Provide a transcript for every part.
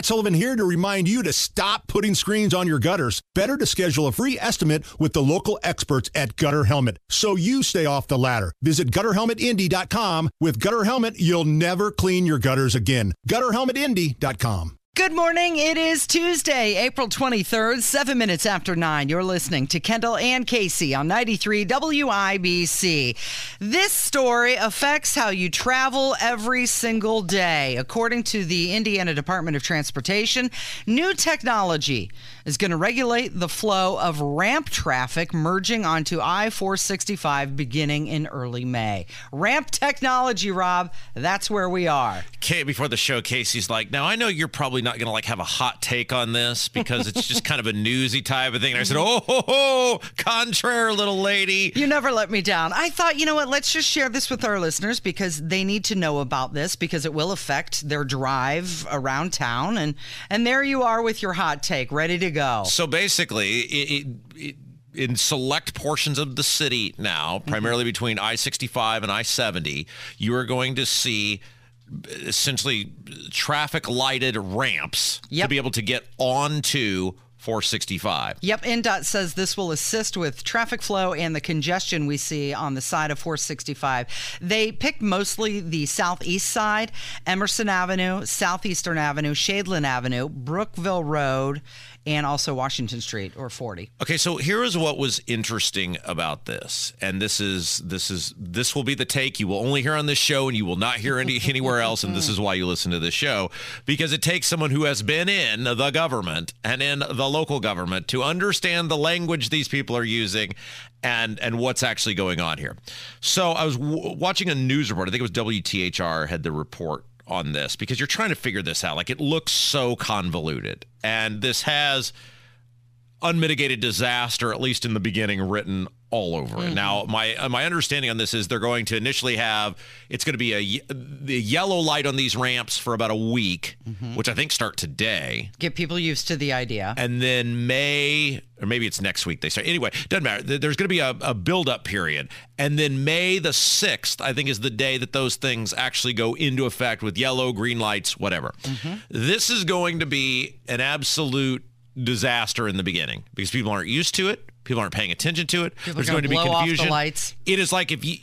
Matt Sullivan here to remind you to stop putting screens on your gutters. Better to schedule a free estimate with the local experts at Gutter Helmet so you stay off the ladder. Visit GutterHelmetIndy.com. With Gutter Helmet, you'll never clean your gutters again. GutterHelmetIndy.com. Good morning. It is Tuesday, April 23rd, 7 minutes after 9. You're listening to Kendall and Casey on 93 WIBC. This story affects how you travel every single day. According to the Indiana Department of Transportation, new technology is going to regulate the flow of ramp traffic merging onto I-465 beginning in early May. Ramp technology, Rob, that's where we are. Okay, before the show, Casey's like, now I know you're probably not going to have a hot take on this because it's just kind of a newsy type of thing. And I said, contraire, little lady. You never let me down. I thought, you know what, let's just share this with our listeners because they need to know about this because it will affect their drive around town. And there you are with your hot take, ready to go. So basically, in select portions of the city now, primarily between I-65 and I-70, you are going to see essentially traffic lighted ramps to be able to get onto 465. Yep, NDOT says this will assist with traffic flow and the congestion we see on the side of 465. They picked mostly the southeast side, Emerson Avenue, Southeastern Avenue, Shadeland Avenue, Brookville Road, and also Washington Street or 40. Okay, so here is what was interesting about this, and this will be the take you will only hear on this show, and you will not hear anywhere else, and this is why you listen to this show, because it takes someone who has been in the government and in the local government to understand the language these people are using and what's actually going on here. So I was watching a news report. I think it was WTHR had the report on this because you're trying to figure this out. Like, it looks so convoluted, and this has unmitigated disaster, at least in the beginning, written all over it. Now, my understanding on this is they're going to initially it's going to be the yellow light on these ramps for about a week, which I think start today. Get people used to the idea. And then May, or maybe it's next week they start. Anyway, doesn't matter. There's going to be a build-up period. And then May the 6th, I think, is the day that those things actually go into effect with yellow, green lights, whatever. This is going to be an absolute disaster in the beginning because people aren't used to it. People aren't paying attention to it. There's going to be confusion. Off the lights. It is like if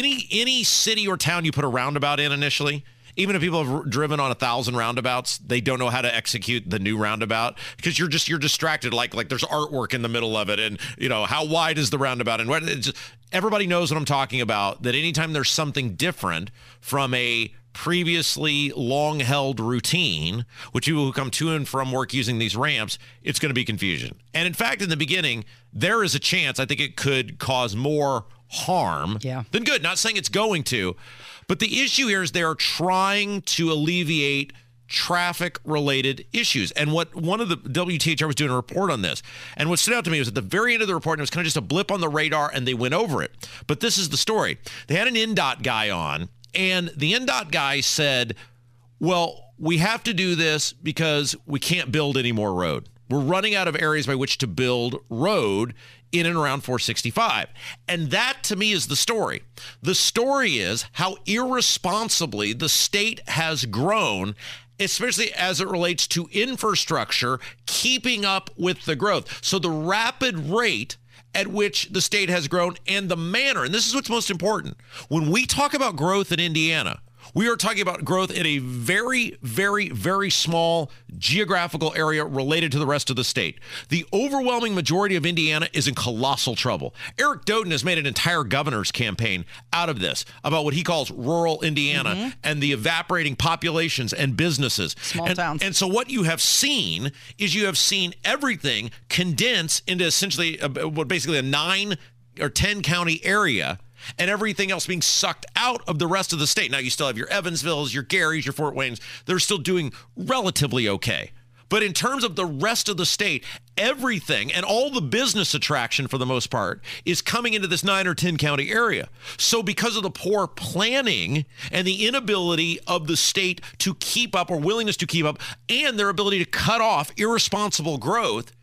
any city or town you put a roundabout in initially, even if people have driven on 1,000 roundabouts, they don't know how to execute the new roundabout because you're distracted. Like there's artwork in the middle of it, and how wide is the roundabout, and everybody knows what I'm talking about. That anytime there's something different from a previously long-held routine, which people who come to and from work using these ramps, it's going to be confusion. And in fact, in the beginning, there is a chance I think it could cause more harm than good. Not saying it's going to, but the issue here is they're trying to alleviate traffic-related issues. And what one of the WTHR was doing a report on this, and what stood out to me was at the very end of the report, and it was kind of just a blip on the radar, and they went over it. But this is the story. They had an NDOT guy on, and the NDOT guy said, well, we have to do this because we can't build any more road. We're running out of areas by which to build road in and around 465. And that, to me, is the story. The story is how irresponsibly the state has grown, especially as it relates to infrastructure, keeping up with the growth. So the rapid rate at which the state has grown and the manner, and this is what's most important. When we talk about growth in Indiana, we are talking about growth in a very, very, very small geographical area related to the rest of the state. The overwhelming majority of Indiana is in colossal trouble. Eric Doden has made an entire governor's campaign out of this, about what he calls rural Indiana and the evaporating populations and businesses. Small towns. And so what you have seen is everything condense into essentially basically a 9 or 10 county area, and everything else being sucked out of the rest of the state. Now, you still have your Evansvilles, your Garys, your Fort Waynes. They're still doing relatively okay. But in terms of the rest of the state, everything and all the business attraction, for the most part, is coming into this 9 or 10 county area. So because of the poor planning and the inability of the state to keep up, or willingness to keep up, and their ability to cut off irresponsible growth,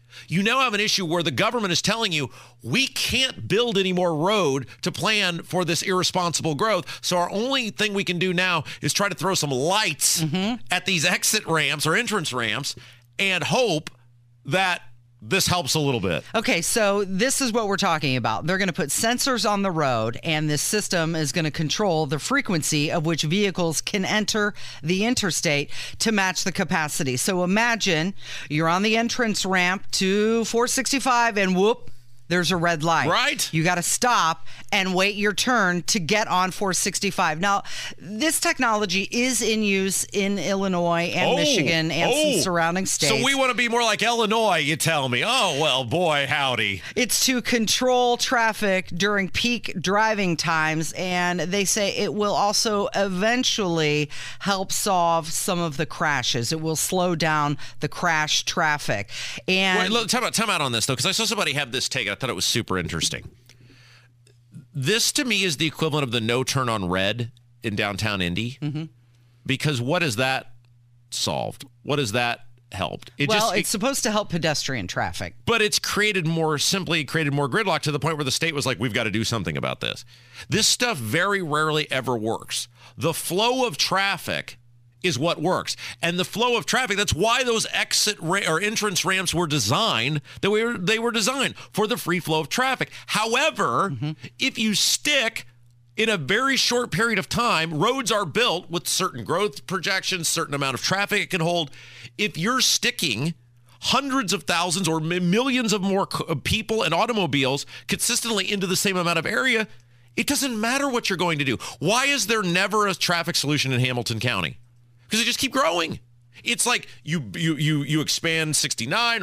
You now have an issue where the government is telling you we can't build any more road to plan for this irresponsible growth. So our only thing we can do now is try to throw some lights at these exit ramps or entrance ramps and hope that this helps a little bit. Okay, so this is what we're talking about. They're going to put sensors on the road, and this system is going to control the frequency of which vehicles can enter the interstate to match the capacity. So imagine you're on the entrance ramp to 465 and whoop, there's a red light. Right. You got to stop and wait your turn to get on 465. Now, this technology is in use in Illinois and Michigan and some surrounding states. So we want to be more like Illinois, you tell me. Oh, well, boy, howdy. It's to control traffic during peak driving times, and they say it will also eventually help solve some of the crashes. It will slow down the crash traffic. And Wait, look, time out on this, though, because I saw somebody have this take. I thought it was super interesting. This, to me, is the equivalent of the no turn on red in downtown Indy. Because what has that solved? What has that helped? It's supposed to help pedestrian traffic. But it's created more gridlock to the point where the state was like, we've got to do something about this. This stuff very rarely ever works. The flow of traffic is what works. And the flow of traffic, that's why those or entrance ramps were designed, they were designed for the free flow of traffic. However, if you stick in a very short period of time, roads are built with certain growth projections, certain amount of traffic it can hold. If you're sticking hundreds of thousands or millions of more people and automobiles consistently into the same amount of area, it doesn't matter what you're going to do. Why is there never a traffic solution in Hamilton County? Because they just keep growing. It's like you expand 69 or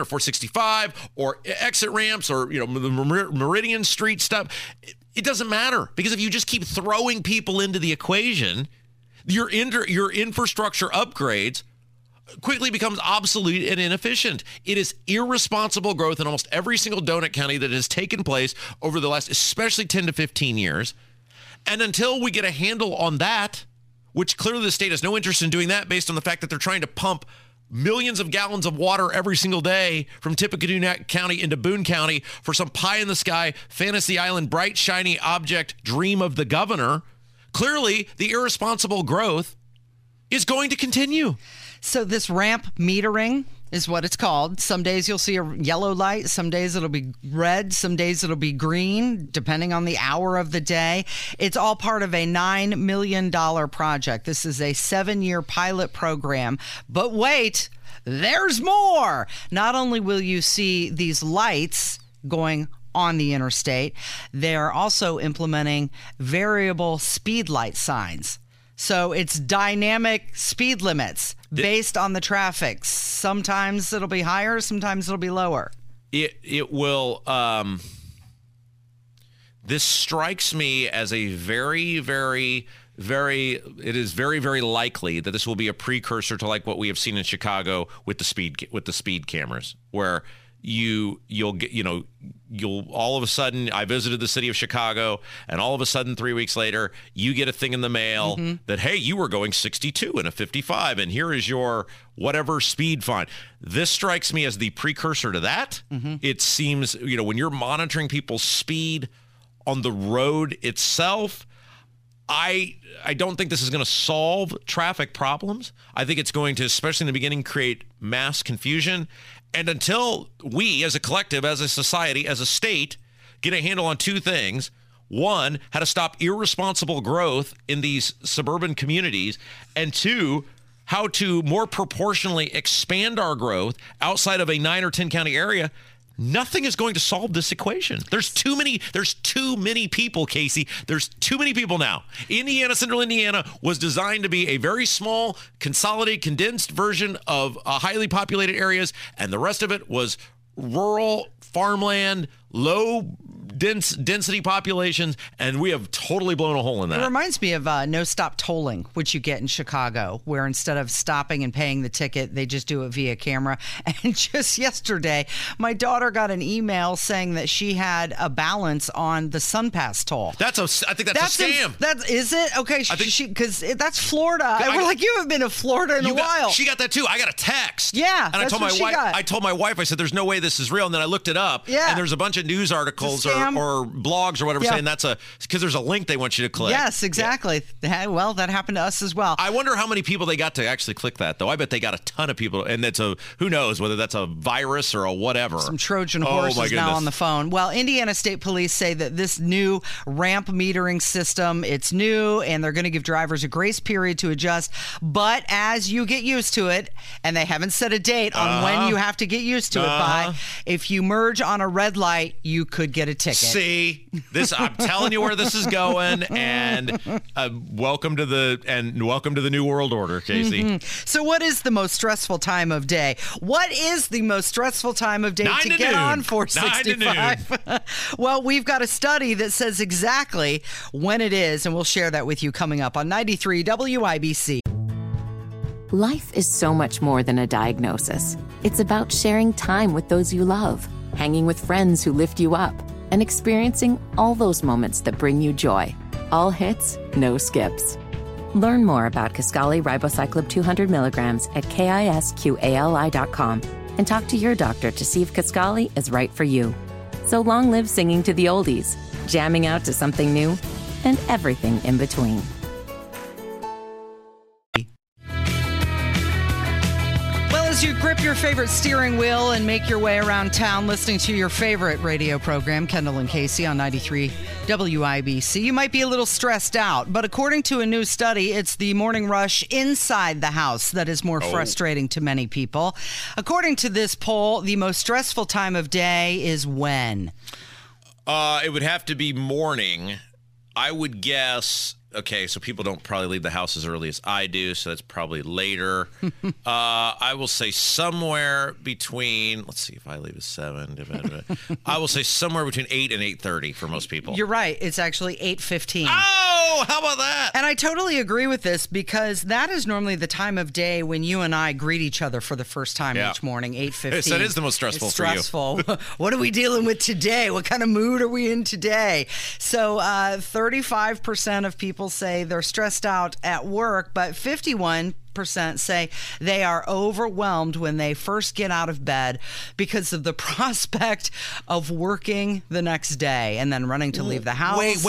465 or exit ramps or the Meridian Street stuff. It doesn't matter, because if you just keep throwing people into the equation, your infrastructure upgrades quickly becomes obsolete and inefficient. It is irresponsible growth in almost every single donut county that has taken place over the last, especially 10 to 15 years. And until we get a handle on that, which clearly the state has no interest in doing that based on the fact that they're trying to pump millions of gallons of water every single day from Tippecanoe County into Boone County for some pie-in-the-sky, fantasy island, bright, shiny object dream of the governor. Clearly, the irresponsible growth is going to continue. So this ramp metering is what it's called. Some days you'll see a yellow light. Some days it'll be red. Some days it'll be green, depending on the hour of the day. It's all part of a $9 million project. This is a 7-year pilot program. But wait, there's more. Not only will you see these lights going on the interstate, they're also implementing variable speed light signs. So it's dynamic speed limits based on the traffic. Sometimes it'll be higher, sometimes it'll be lower. It will. This strikes me as a very, very, very. It is very, very likely that this will be a precursor to like what we have seen in Chicago with the speed cameras, where you'll all of a sudden, I visited the city of Chicago, and all of a sudden 3 weeks later, you get a thing in the mail that, hey, you were going 62 in a 55, and here is your whatever speed fine. This strikes me as the precursor to that. It seems, when you're monitoring people's speed on the road itself, I don't think this is going to solve traffic problems. I think it's going to, especially in the beginning, create mass confusion. And until we, as a collective, as a society, as a state, get a handle on two things. One, how to stop irresponsible growth in these suburban communities. And two, how to more proportionally expand our growth outside of a 9 or 10 county area. Nothing is going to solve this equation. There's too many people, Casey. There's too many people now. Central Indiana was designed to be a very small, consolidated, condensed version of highly populated areas, and the rest of it was rural, farmland, low density populations, and we have totally blown a hole in that. It reminds me of no stop tolling, which you get in Chicago, where instead of stopping and paying the ticket, they just do it via camera. And just yesterday, my daughter got an email saying that she had a balance on the SunPass toll. I think that's a scam. Is it? Okay, because that's Florida. We're like, you haven't been to Florida in a while. She got that too. I got a text. Yeah, and I told my wife, I said, there's no way this is real. And then I looked it up. Yeah. And there's a bunch of news articles or blogs or whatever saying because there's a link they want you to click. Yes, exactly. Yeah. Well, that happened to us as well. I wonder how many people they got to actually click that, though. I bet they got a ton of people. And who knows whether that's a virus or a whatever. Some Trojan horses now on the phone. Well, Indiana State Police say that this new ramp metering system, it's new, and they're going to give drivers a grace period to adjust. But as you get used to it, and they haven't set a date on when you have to get used to it by, if you merge on a red light, you could get a ticket. See, I'm telling you where this is going, and welcome to the new world order, Casey. Mm-hmm. So what is the most stressful time of day? What is the most stressful time of day to get on 465? Well, we've got a study that says exactly when it is, and we'll share that with you coming up on 93 WIBC. Life is so much more than a diagnosis. It's about sharing time with those you love, hanging with friends who lift you up, and experiencing all those moments that bring you joy. All hits, no skips. Learn more about Kisqali Ribociclib 200 milligrams at KISQALI.com and talk to your doctor to see if Kisqali is right for you. So long live singing to the oldies, jamming out to something new, and everything in between. As you grip your favorite steering wheel and make your way around town listening to your favorite radio program, Kendall and Casey on 93 WIBC, you might be a little stressed out. But according to a new study, it's the morning rush inside the house that is more frustrating to many people. According to this poll, the most stressful time of day is when? It would have to be morning. I would guess... Okay, so people don't probably leave the house as early as I do, so that's probably later. I will say somewhere between, let's see if I leave at 7. I will say somewhere between 8 and 8:30 for most people. You're right. It's actually 8:15. Oh, how about that? And I totally agree with this because that is normally the time of day when you and I greet each other for the first time each morning, 8:15. So that is the most stressful for you. What are we dealing with today? What kind of mood are we in today? So 35% of people say they're stressed out at work, but 51% say they are overwhelmed when they first get out of bed because of the prospect of working the next day and then running to leave the house. Wait.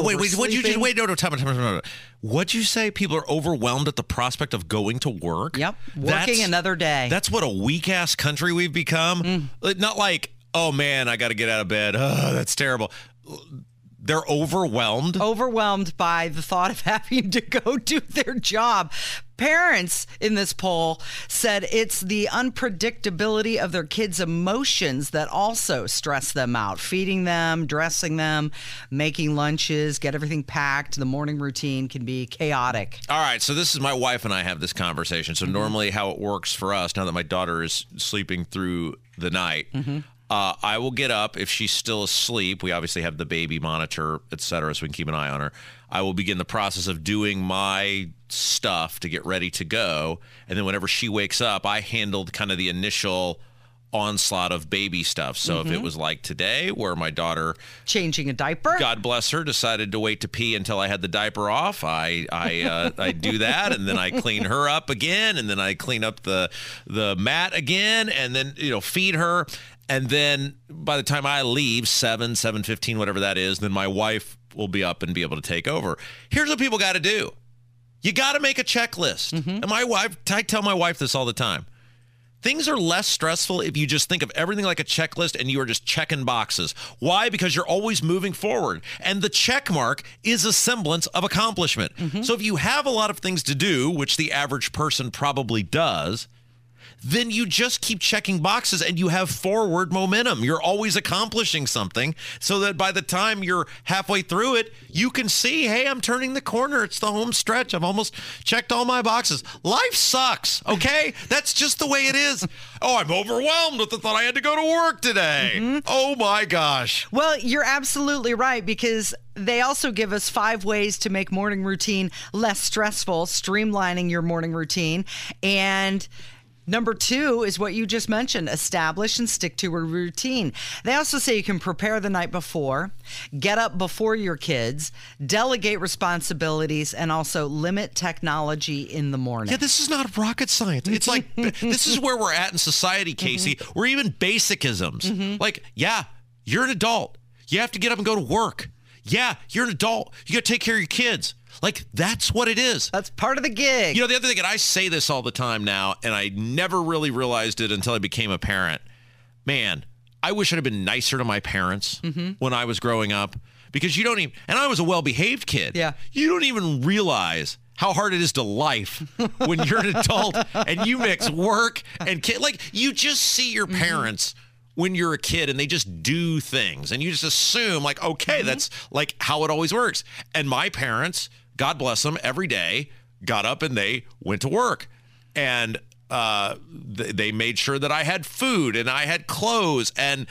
No, time. What'd you say? People are overwhelmed at the prospect of going to work? Yep. Working another day. That's what a weak-ass country we've become. Not like, oh, man, I got to get out of bed. Oh, that's terrible. They're overwhelmed? Overwhelmed by the thought of having to go do their job. Parents in this poll said it's the unpredictability of their kids' emotions that also stress them out. Feeding them, dressing them, making lunches, get everything packed. The morning routine can be chaotic. All right, so this is my wife and I have this conversation. So normally how it works for us, now that my daughter is sleeping through the night, I will get up if she's still asleep. We obviously have the baby monitor, et cetera, so we can keep an eye on her. I will begin the process of doing my stuff to get ready to go. And then whenever she wakes up, I handled kind of the initial onslaught of baby stuff. So if it was like today where my daughter... changing a diaper. God bless her, decided to wait to pee until I had the diaper off. I do that, and then I clean her up again, and then I clean up the mat again, and then, feed her. And then by the time I leave, 7:15, whatever that is, then my wife will be up and be able to take over. Here's what people got to do. You got to make a checklist. And I tell my wife this all the time. Things are less stressful if you just think of everything like a checklist and you are just checking boxes. Why? Because you're always moving forward. And the check mark is a semblance of accomplishment. So if you have a lot of things to do, which the average person probably does, then you just keep checking boxes and you have forward momentum. You're always accomplishing something so that by the time you're halfway through it, you can see, hey, I'm turning the corner. It's the home stretch. I've almost checked all my boxes. Life sucks, okay? That's just the way it is. Oh, I'm overwhelmed with the thought I had to go to work today. Oh, my gosh. Well, you're absolutely right, because they also give us 5 ways to make morning routine less stressful, streamlining your morning routine. And number 2 is what you just mentioned, establish and stick to a routine. They also say you can prepare the night before, get up before your kids, delegate responsibilities, and also limit technology in the morning. Yeah, this is not rocket science. It's like, this is where we're at in society, Casey. We're even basicisms. Like, yeah, you're an adult. You have to get up and go to work. Yeah, you're an adult. You got to take care of your kids. Like, that's what it is. That's part of the gig. You know, the other thing, and I say this all the time now, and I never really realized it until I became a parent. Man, I wish I'd have been nicer to my parents when I was growing up, because you don't even, and I was a well-behaved kid. Yeah. You don't even realize how hard it is to life when you're an adult and you mix work and kid. Like, you just see your parents when you're a kid and they just do things and you just assume like, okay, that's like how it always works. And my parents, God bless them, every day got up and they went to work, and they made sure that I had food and I had clothes, and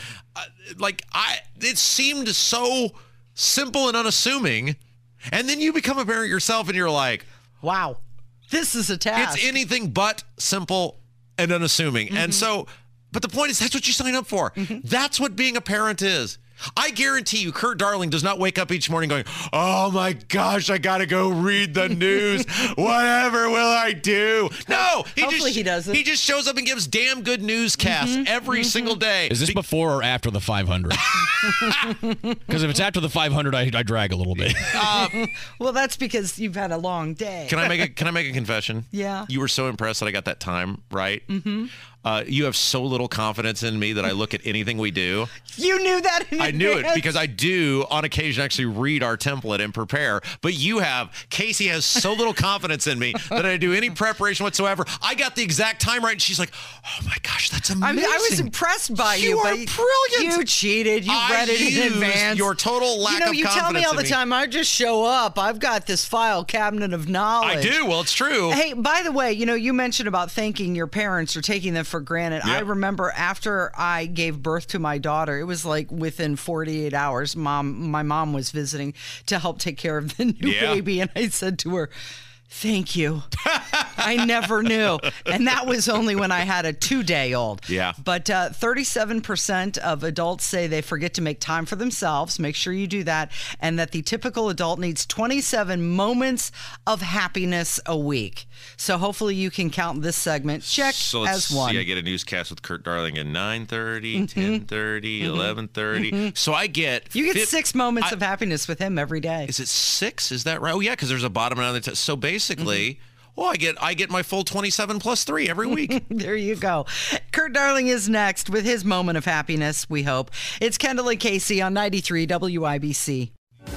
it seemed so simple and unassuming. And then you become a parent yourself and you're like, wow, this is a task. It's anything but simple and unassuming. And so, but the point is, that's what you sign up for. That's what being a parent is. I guarantee you, Kurt Darling does not wake up each morning going, oh my gosh, I got to go read the news. Whatever will I do? No, he doesn't. He just shows up and gives damn good newscasts every single day. Is this before or after the 500? Because if it's after the 500, I drag a little bit. Well, that's because you've had a long day. Can I make a confession? Yeah. You were so impressed that I got that time right. You have so little confidence in me that I look at anything we do. You knew that in I knew it advance. because I do on occasion actually read our template and prepare. But Casey has so little confidence in me that I do any preparation whatsoever. I got the exact time right, and she's like, oh my gosh, that's amazing. I was impressed by you. You are but brilliant. You cheated. You read it in used advance. your total lack of confidence. You tell me all the time, I just show up. I've got this file cabinet of knowledge. I do. Well, it's true. Hey, by the way, you mentioned about thanking your parents or taking them for granted. Yep. I remember after I gave birth to my daughter, it was like within 48 hours, my mom was visiting to help take care of the new baby. And I said to her, thank you. I never knew. And that was only when I had a 2-day-old. Yeah. But 37% of adults say they forget to make time for themselves. Make sure you do that. And that the typical adult needs 27 moments of happiness a week. So hopefully you can count this segment. Check So let's as one. see, I get a newscast with Kurt Darling at 9:30, 10:30, 11:30. So I get... You get 6 moments of happiness with him every day. Is it 6? Is that right? Oh, yeah, because there's a bottom and another. So basically, I get my full 27 plus 3 every week. There you go. Kurt Darling is next with his moment of happiness, we hope. It's Kendall and Casey on 93 WIBC.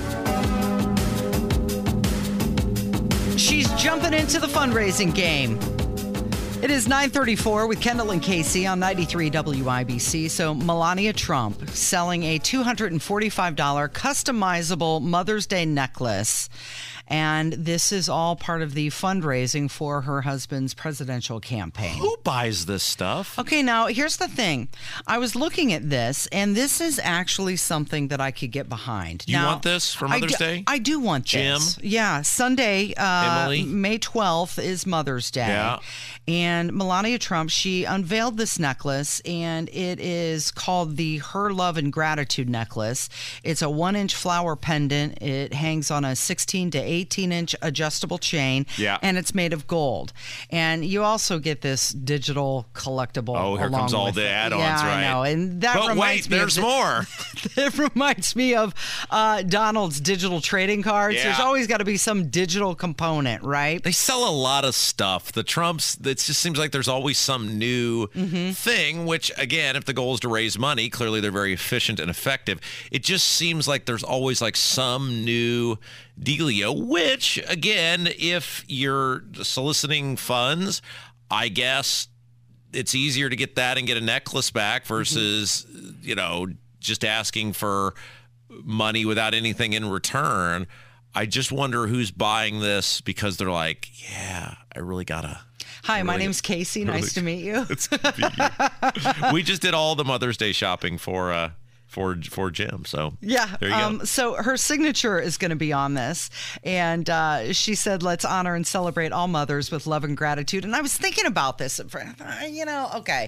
She's jumping into the fundraising game. It is 9:34 with Kendall and Casey on 93 WIBC. So Melania Trump selling a $245 customizable Mother's Day necklace. And this is all part of the fundraising for her husband's presidential campaign. Who buys this stuff? Okay, now here's the thing. I was looking at this, and this is actually something that I could get behind. You now, want this for Mother's Day? I do want Jim? this. Yeah, Sunday, Emily? May 12th is Mother's Day. Yeah. And Melania Trump, she unveiled this necklace, and it is called the Her Love and Gratitude necklace. It's a 1-inch flower pendant. It hangs on a 16 to 18-inch adjustable chain, and it's made of gold. And you also get this digital collectible. Oh, here comes all the add-ons, right? I know. And that reminds me there's more. It reminds me of Donald's digital trading cards. Yeah. There's always got to be some digital component, right? They sell a lot of stuff. The Trumps, it just seems like there's always some new thing, which, again, if the goal is to raise money, clearly they're very efficient and effective. It just seems like there's always like some new dealio, which, again, if you're soliciting funds, I guess it's easier to get that and get a necklace back versus, just asking for money without anything in return. I just wonder who's buying this because they're like, yeah, I really gotta. Hi, my name's Casey. Nice to meet you. It's gonna be you. We just did all the Mother's Day shopping for Jim. So yeah, there you go. So her signature is going to be on this, and she said, "Let's honor and celebrate all mothers with love and gratitude." And I was thinking about this, okay.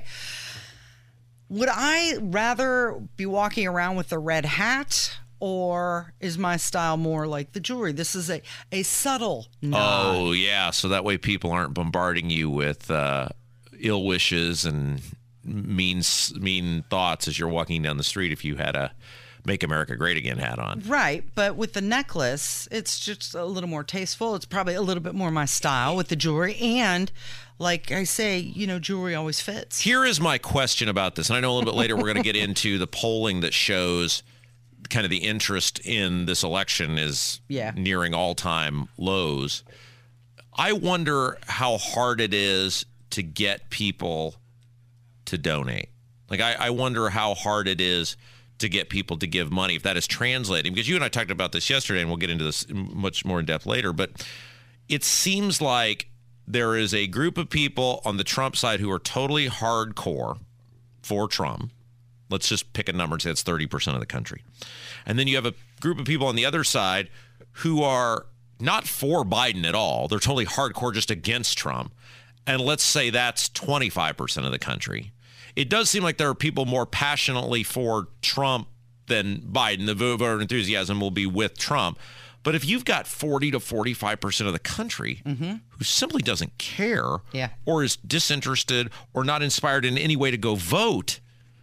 Would I rather be walking around with a red hat, or is my style more like the jewelry? This is a subtle nod. Oh, yeah. So that way people aren't bombarding you with ill wishes and mean thoughts as you're walking down the street if you had a Make America Great Again hat on. Right. But with the necklace, it's just a little more tasteful. It's probably a little bit more my style with the jewelry. And like I say, jewelry always fits. Here is my question about this. And I know a little bit later we're going to get into the polling that shows kind of the interest in this election is nearing all-time lows. I wonder how hard it is to get people to donate. Like, I wonder how hard it is to get people to give money, if that is translating. Because you and I talked about this yesterday, and we'll get into this much more in depth later, but it seems like there is a group of people on the Trump side who are totally hardcore for Trump. Let's just pick a number and say it's 30% of the country. And then you have a group of people on the other side who are not for Biden at all. They're totally hardcore just against Trump. And let's say that's 25% of the country. It does seem like there are people more passionately for Trump than Biden. The voter enthusiasm will be with Trump. But if you've got 40 to 45% of the country who simply doesn't care or is disinterested or not inspired in any way to go vote,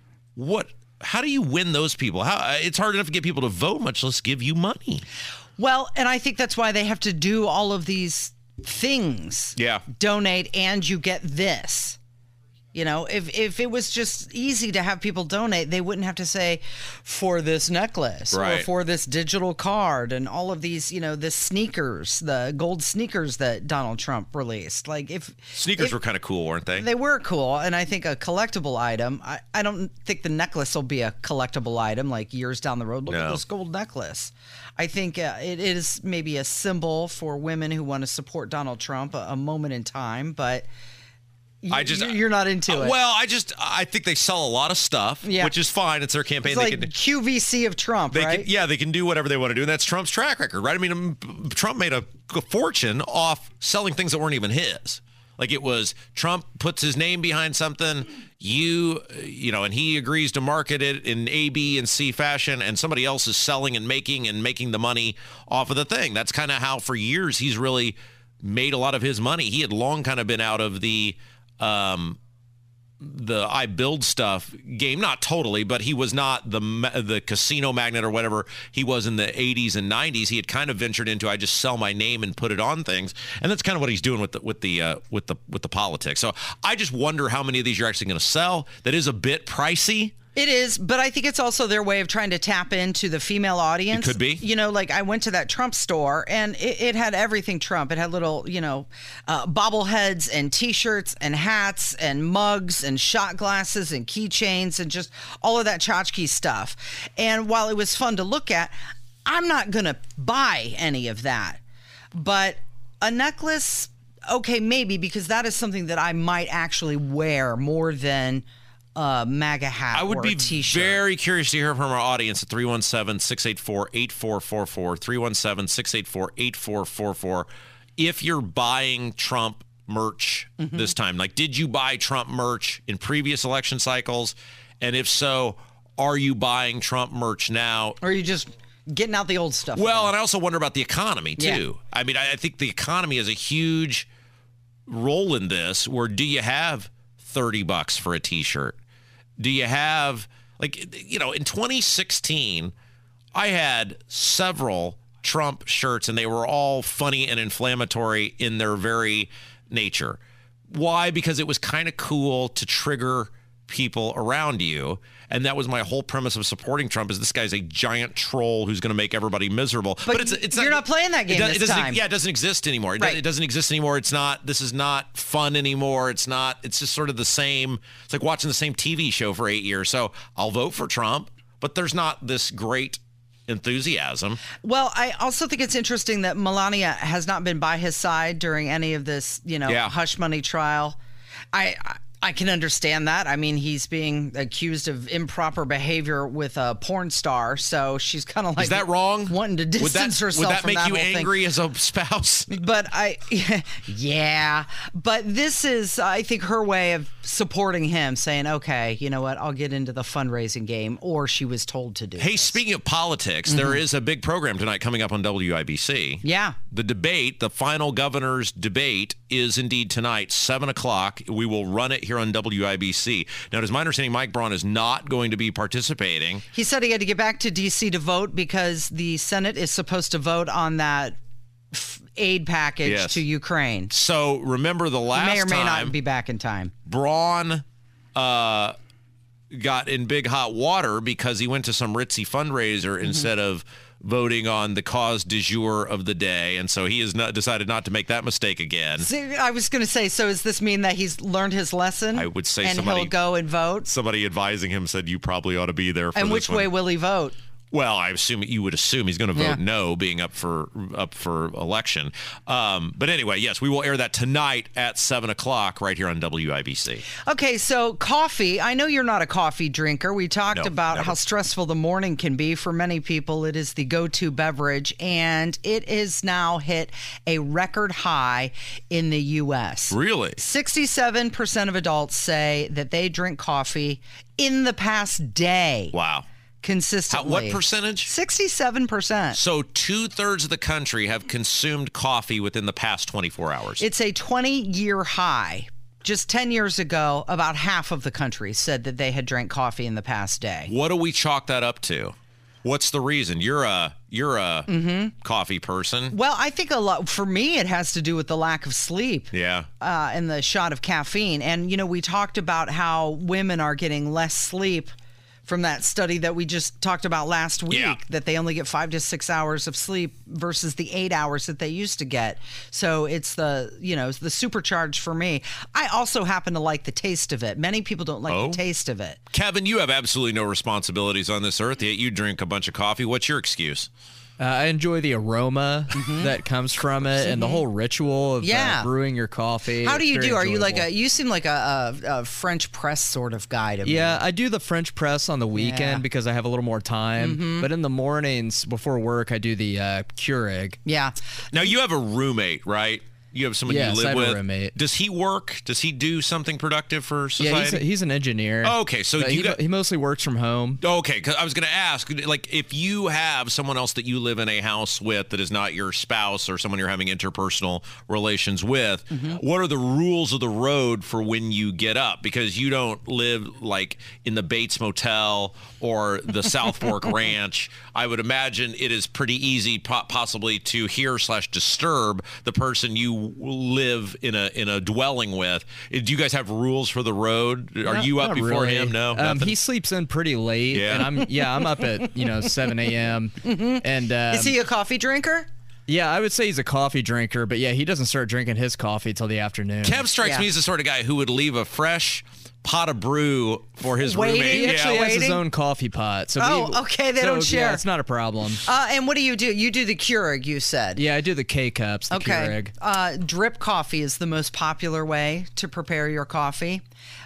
how do you win those people? It's hard enough to get people to vote, much less give you money. Well, and I think that's why they have to do all of these things. Yeah. Donate and you get this. If it was just easy to have people donate, they wouldn't have to say for this necklace or for this digital card and all of these, the sneakers, the gold sneakers that Donald Trump released. Like sneakers were kind of cool, weren't they? They were cool. And I think a collectible item, I don't think the necklace will be a collectible item like years down the road. Look at this gold necklace. I think it is maybe a symbol for women who want to support Donald Trump, a moment in time, but you're not into it. Well, I think they sell a lot of stuff, which is fine. It's their campaign. It's like QVC of Trump, right? They can do whatever they want to do, and that's Trump's track record, right? I mean, Trump made a fortune off selling things that weren't even his. Like it was Trump puts his name behind something, and he agrees to market it in A, B, and C fashion, and somebody else is selling and making the money off of the thing. That's kind of how for years he's really made a lot of his money. He had long kind of been out of the I build stuff game, not totally, but he was not the casino magnate or whatever he was in the 80s and 90s. He had kind of ventured into I just sell my name and put it on things, and that's kind of what he's doing with the politics. So I just wonder how many of these you're actually going to sell. That is a bit pricey. It is, but I think it's also their way of trying to tap into the female audience. It could be. Like I went to that Trump store and it had everything Trump. It had little, bobbleheads and T-shirts and hats and mugs and shot glasses and keychains and just all of that tchotchke stuff. And while it was fun to look at, I'm not going to buy any of that. But a necklace, okay, maybe, because that is something that I might actually wear more than MAGA hat. I would or be a t-shirt. Very curious to hear from our audience at 317-684-8444, 317-684-8444. If you're buying Trump merch this time, like did you buy Trump merch in previous election cycles? And if so, are you buying Trump merch now? Or are you just getting out the old stuff? Well, and I also wonder about the economy too. Yeah. I mean, I think the economy has a huge role in this. Where do you have $30 for a t-shirt? Do you have, in 2016, I had several Trump shirts, and they were all funny and inflammatory in their very nature. Why? Because it was kind of cool to trigger people around you. And that was my whole premise of supporting Trump, is this guy's a giant troll who's going to make everybody miserable. But it's you're not playing that game this time. Yeah, it doesn't exist anymore. Right. It doesn't exist anymore. This is not fun anymore. It's just sort of the same. It's like watching the same TV show for 8 years. So I'll vote for Trump, but there's not this great enthusiasm. Well, I also think it's interesting that Melania has not been by his side during any of this, hush money trial. I can understand that. I mean, he's being accused of improper behavior with a porn star, so she's kind of like, is that wrong? Wanting to distance herself. Would that from make that you whole angry thing. as a spouse? But yeah. But this is, I think, her way of supporting him, saying, okay, you know what, I'll get into the fundraising game, or she was told to do. Hey, this. Speaking of politics, there is a big program tonight coming up on WIBC. Yeah. The debate, the final governor's debate, is indeed tonight, 7 o'clock. We will run it here on WIBC. Now, it is my understanding Mike Braun is not going to be participating. He said he had to get back to D.C. to vote because the Senate is supposed to vote on that aid package to Ukraine. So remember the last time. He may or may not be back in time. Braun got in big hot water because he went to some ritzy fundraiser instead of voting on the cause du jour of the day, and so he has decided not to make that mistake again. See, I was going to say, so does this mean that he's learned his lesson? I would say and he'll go and vote? Somebody advising him said, you probably ought to be there for and this which one. way will he vote? Well, you would assume he's going to vote no, being up for election. But anyway, yes, we will air that tonight at 7 o'clock right here on WIBC. Okay, so coffee. I know you're not a coffee drinker. We talked about how stressful the morning can be. For many people, it is the go-to beverage, and it is now hit a record high in the U.S. Really? 67% of adults say that they drink coffee in the past day. Wow. Consistently. What percentage? 67%. So 2/3 of the country have consumed coffee within the past 24 hours. It's a 20-year high. Just 10 years ago, about half of the country said that they had drank coffee in the past day. What do we chalk that up to? What's the reason? You're a coffee person. Well, I think a lot for me it has to do with the lack of sleep. Yeah. And the shot of caffeine. And we talked about how women are getting less sleep from that study that we just talked about last week, that they only get 5 to 6 hours of sleep versus the 8 hours that they used to get. So it's the supercharge for me. I also happen to like the taste of it. Many people don't like the taste of it. Kevin, you have absolutely no responsibilities on this earth, yet you drink a bunch of coffee. What's your excuse? I enjoy the aroma that comes from it and the whole ritual of brewing your coffee. How do you do? Are you enjoyable. you seem like a French press sort of guy to me. Yeah, I do the French press on the weekend because I have a little more time. But in the mornings before work, I do the Keurig. Yeah. Now, you have a roommate, right? You have someone you live I have with. a roommate. Does he work? Does he do something productive for society? Yeah, he's an engineer. Oh, okay, so he mostly works from home. Okay, because I was going to ask, like, if you have someone else that you live in a house with that is not your spouse or someone you're having interpersonal relations with, what are the rules of the road for when you get up? Because you don't live like in the Bates Motel or the South Fork Ranch. I would imagine it is pretty easy, possibly, to hear/disturb the person you live in a dwelling with. Do you guys have rules for the road? Are you up before really. him? No, he sleeps in pretty late, and I'm up at 7 a.m. And is he a coffee drinker? Yeah, I would say he's a coffee drinker, but he doesn't start drinking his coffee till the afternoon. Kev strikes me as the sort of guy who would leave a fresh pot of brew for his roommate. He actually has his own coffee pot. So okay, they don't share. Yeah, it's not a problem. And what do? You do the Keurig, you said. Yeah, I do the K-Cups, the Keurig. Drip coffee is the most popular way to prepare your coffee.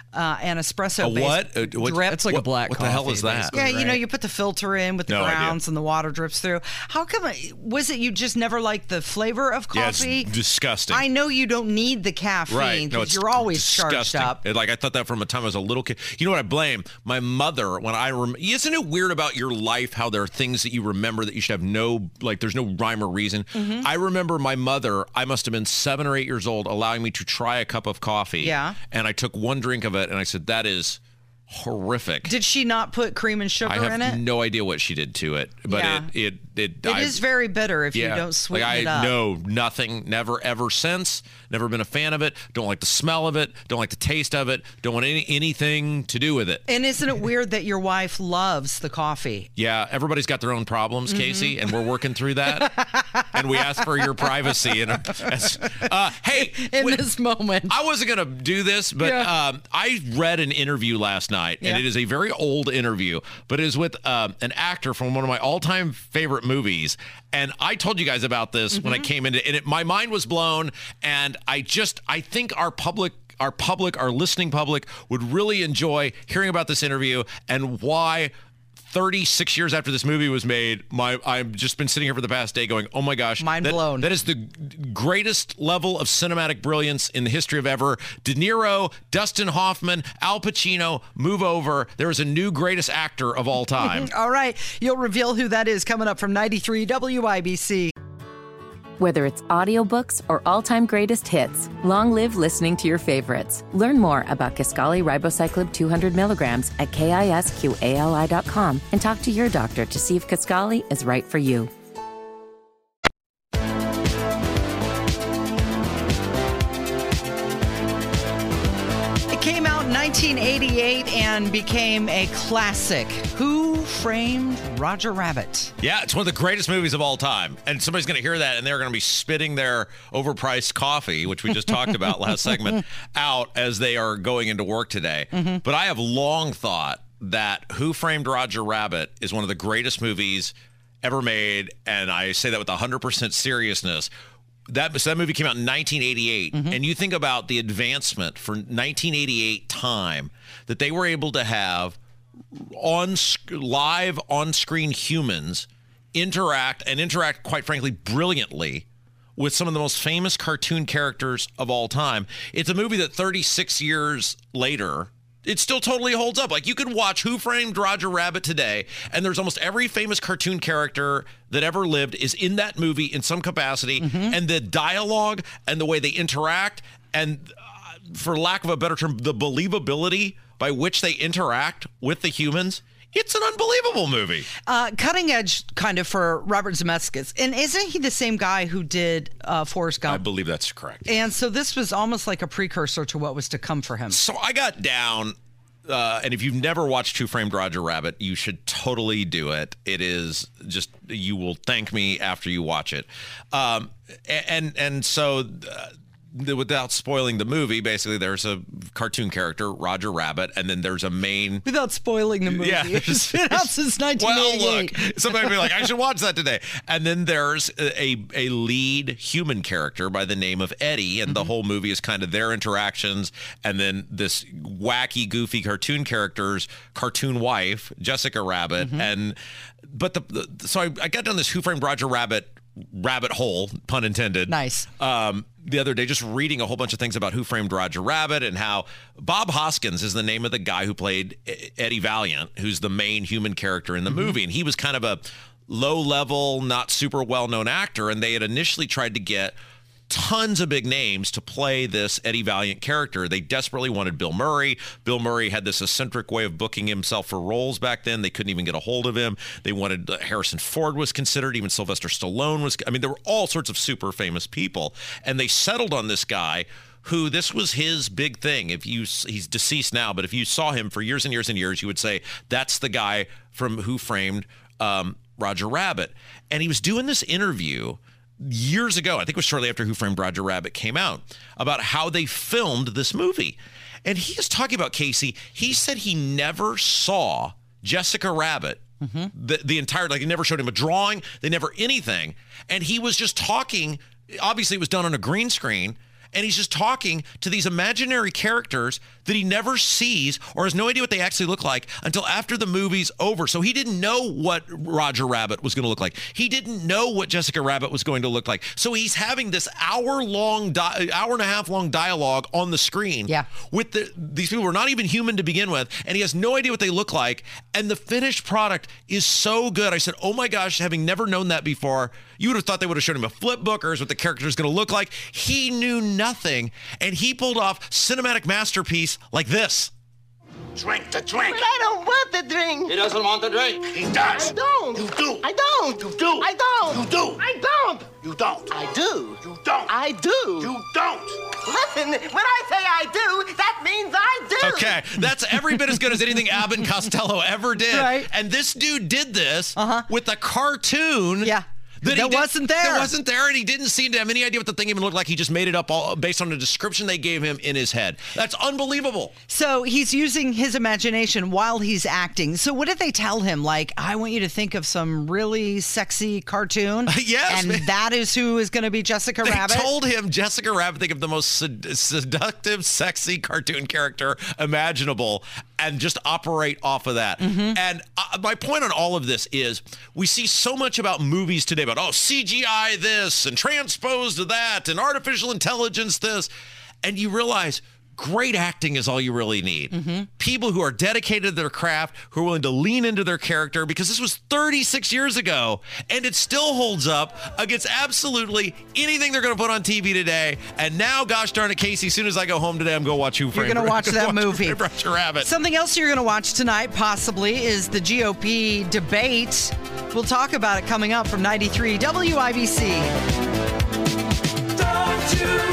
And espresso what? Drip. It's like a black coffee. What the hell is that? Yeah, right? You put the filter in with the grounds and the water drips through. How come? Was it you just never liked the flavor of coffee? Yeah, it's disgusting. I know you don't need the caffeine because you're always charged up. I thought that from the time I was a little kid. You know what I blame? My mother, when isn't it weird about your life how there are things that you remember that you should have there's no rhyme or reason? I remember my mother, I must have been 7 or 8 years old, allowing me to try a cup of coffee. Yeah. And I took one drink of it and I said, that is horrific. Did she not put cream and sugar in I it? have no idea what she did to it, but it is very bitter if you don't sweeten it up. No, nothing, never, ever since. Never been a fan of it. Don't like the smell of it. Don't like the taste of it. Don't want anything to do with it. And isn't it weird that your wife loves the coffee? Yeah, everybody's got their own problems, Casey, and we're working through that. And we ask for your privacy. And hey, in this moment, I wasn't going to do this, but I read an interview last night, and it is a very old interview, but it is with an actor from one of my all-time favorite movies. And I told you guys about this when I came into it, and my mind was blown. And I think our listening public would really enjoy hearing about this interview and why 36 years after this movie was made, I've just been sitting here for the past day going, oh my gosh. Mind blown. That is the greatest level of cinematic brilliance in the history of ever. De Niro, Dustin Hoffman, Al Pacino, move over. There is a new greatest actor of all time. All right. You'll reveal who that is coming up from 93 WIBC. Whether it's audiobooks or all-time greatest hits, long live listening to your favorites. Learn more about Kisqali Ribociclib 200 milligrams at KISQALI.com and talk to your doctor to see if Kisqali is right for you. It came out in 1988 and became a classic. Who Framed Roger Rabbit? Yeah, it's one of the greatest movies of all time. And somebody's going to hear that, and they're going to be spitting their overpriced coffee, which we just talked about last segment, out as they are going into work today. But I have long thought that Who Framed Roger Rabbit is one of the greatest movies ever made, and I say that with 100% seriousness. That movie came out in 1988, and you think about the advancement for 1988 time that they were able to have live on-screen humans interact quite frankly brilliantly with some of the most famous cartoon characters of all time. It's a movie that 36 years later, it still totally holds up. Like, you could watch Who Framed Roger Rabbit today, and there's almost every famous cartoon character that ever lived is in that movie in some capacity, and the dialogue and the way they interact, and for lack of a better term, the believability by which they interact with the humans, it's an unbelievable movie. Cutting edge kind of for Robert Zemeckis. And isn't he the same guy who did Forrest Gump? I believe that's correct. And so this was almost like a precursor to what was to come for him. So I got down, and if you've never watched Who Framed Roger Rabbit, you should totally do it. It is just, you will thank me after you watch it. So without spoiling the movie, basically there's a cartoon character, Roger Rabbit, and then there's a main... Without spoiling the movie. Yeah. It's been out since 1988. Well, look, somebody will be like, I should watch that today. And then there's a lead human character by the name of Eddie, and the whole movie is kind of their interactions, and then this wacky, goofy cartoon character's cartoon wife, Jessica Rabbit, so I got down this Who Framed Roger Rabbit hole, pun intended. Nice. The other day, just reading a whole bunch of things about Who Framed Roger Rabbit and how Bob Hoskins is the name of the guy who played Eddie Valiant, who's the main human character in the movie. And he was kind of a low-level, not super well-known actor, and they had initially tried to get tons of big names to play this Eddie Valiant character. They desperately wanted Bill Murray. Bill Murray had this eccentric way of booking himself for roles back then. They couldn't even get a hold of him. They wanted Harrison Ford was considered. Even Sylvester Stallone was. I mean, there were all sorts of super famous people. And they settled on this guy who, this was his big thing. He's deceased now, but if you saw him for years and years and years, you would say, that's the guy from Who Framed Roger Rabbit. And he was doing this interview years ago, I think it was shortly after Who Framed Roger Rabbit came out, about how they filmed this movie. And he is talking about, Casey, he said he never saw Jessica Rabbit, the entire, like, they never showed him a drawing, they never anything. And he was just talking, obviously it was done on a green screen, and he's just talking to these imaginary characters that he never sees or has no idea what they actually look like until after the movie's over. So he didn't know what Roger Rabbit was going to look like. He didn't know what Jessica Rabbit was going to look like. So he's having this hour and a half long dialogue on the screen with these people who are not even human to begin with, and he has no idea what they look like. And the finished product is so good. I said, oh my gosh, having never known that before, you would have thought they would have shown him a flip book or what the character is going to look like. He knew nothing, and he pulled off cinematic masterpiece like this. drink the drink. But I don't want the drink. He doesn't want the drink. He does. I don't. You do. I don't. You do. I don't. You do. I don't. You don't. I do. You don't. I do. You don't. Listen, when I say I do, that means I do. Okay, that's every bit as good as anything Abbott and Costello ever did. Right. And this dude did this with a cartoon. Yeah. That wasn't there. That wasn't there, and he didn't seem to have any idea what the thing even looked like. He just made it up all based on the description they gave him in his head. That's unbelievable. So he's using his imagination while he's acting. So what did they tell him? Like, I want you to think of some really sexy cartoon. Yes. And that is who is going to be Jessica Rabbit? They told him, Jessica Rabbit, think of the most seductive, sexy cartoon character imaginable, and just operate off of that. And my point on all of this is we see so much about movies today about, CGI this and transposed to that and artificial intelligence this. And you realize great acting is all you really need. People who are dedicated to their craft, who are willing to lean into their character, because this was 36 years ago and it still holds up against absolutely anything they're going to put on TV today. And now, gosh darn it, Casey, as soon as I go home today, I'm going to watch Who Framed You're going to watch that movie. Roger Rabbit. Something else you're going to watch tonight, possibly, is the GOP debate. We'll talk about it coming up from 93 WIBC. Don't you